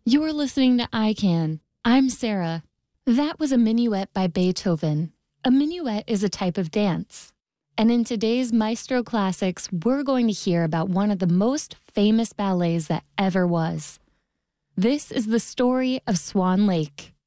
You're listening to I Can. I'm Sarah. That was a minuet by Beethoven. A minuet is a type of dance. And in today's Maestro Classics, we're going to hear about one of the most famous ballets that ever was. This is the story of Swan Lake.